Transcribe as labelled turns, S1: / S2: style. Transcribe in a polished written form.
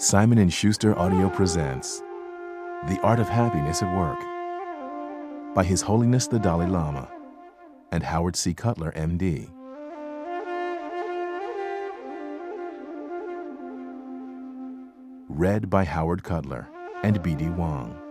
S1: Simon & Schuster Audio presents The Art of Happiness at Work by His Holiness the Dalai Lama and Howard C. Cutler, M.D. Read by Howard Cutler and B.D. Wong.